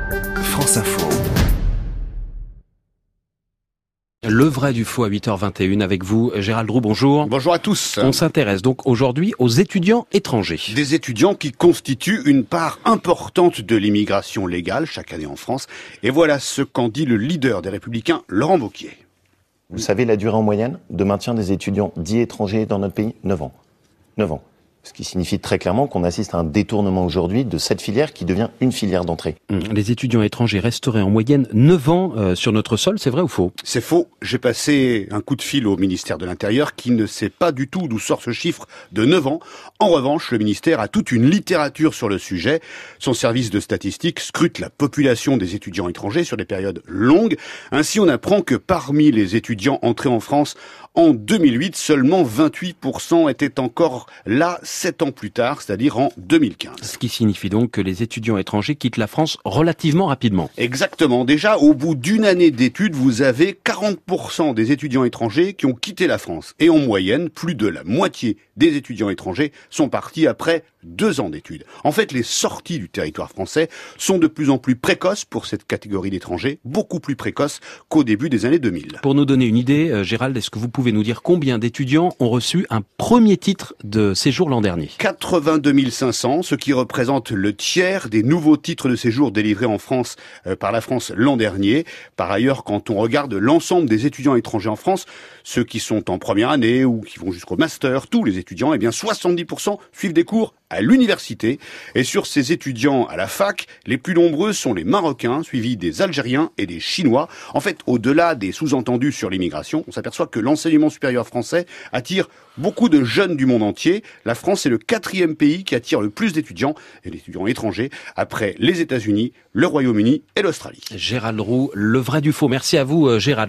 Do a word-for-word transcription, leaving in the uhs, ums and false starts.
France Info. Le vrai du faux à huit heures vingt et une avec vous, Gérald Roux, bonjour. Bonjour à tous. On s'intéresse donc aujourd'hui aux étudiants étrangers. Des étudiants qui constituent une part importante de l'immigration légale chaque année en France. Et voilà ce qu'en dit le leader des Républicains, Laurent Wauquiez. Vous savez la durée en moyenne de maintien des étudiants dits étrangers dans notre pays ? neuf ans. neuf ans. Ce qui signifie très clairement qu'on assiste à un détournement aujourd'hui de cette filière qui devient une filière d'entrée. Les étudiants étrangers resteraient en moyenne neuf ans euh, sur notre sol, c'est vrai ou faux ? C'est faux. J'ai passé un coup de fil au ministère de l'Intérieur qui ne sait pas du tout d'où sort ce chiffre de neuf ans. En revanche, le ministère a toute une littérature sur le sujet. Son service de statistique scrute la population des étudiants étrangers sur des périodes longues. Ainsi, on apprend que parmi les étudiants entrés en France en deux mille huit, seulement vingt-huit pour cent étaient encore là sept ans plus tard, c'est-à-dire en deux mille quinze. Ce qui signifie donc que les étudiants étrangers quittent la France relativement rapidement. Exactement. Déjà, au bout d'une année d'études, vous avez quarante pour cent des étudiants étrangers qui ont quitté la France. Et en moyenne, plus de la moitié des étudiants étrangers sont partis après deux ans d'études. En fait, les sorties du territoire français sont de plus en plus précoces pour cette catégorie d'étrangers, beaucoup plus précoces qu'au début des années deux mille. Pour nous donner une idée, euh, Gérald, est-ce que vous pouvez nous dire combien d'étudiants ont reçu un premier titre de séjour l'an dernier ? quatre-vingt-deux mille cinq cents, ce qui représente le tiers des nouveaux titres de séjour délivrés en France euh, par la France l'an dernier. Par ailleurs, quand on regarde l'ensemble des étudiants étrangers en France, ceux qui sont en première année ou qui vont jusqu'au master, tous les étudiants, eh bien soixante-dix pour cent suivent des cours à l'université. Et sur ces étudiants à la fac, les plus nombreux sont les Marocains, suivis des Algériens et des Chinois. En fait, au-delà des sous-entendus sur l'immigration, on s'aperçoit que l'enseignement supérieur français attire beaucoup de jeunes du monde entier. La France est le quatrième pays qui attire le plus d'étudiants, et d'étudiants étrangers, après les États-Unis, le Royaume-Uni et l'Australie. Gérald Roux, le vrai du faux. Merci à vous, Gérald.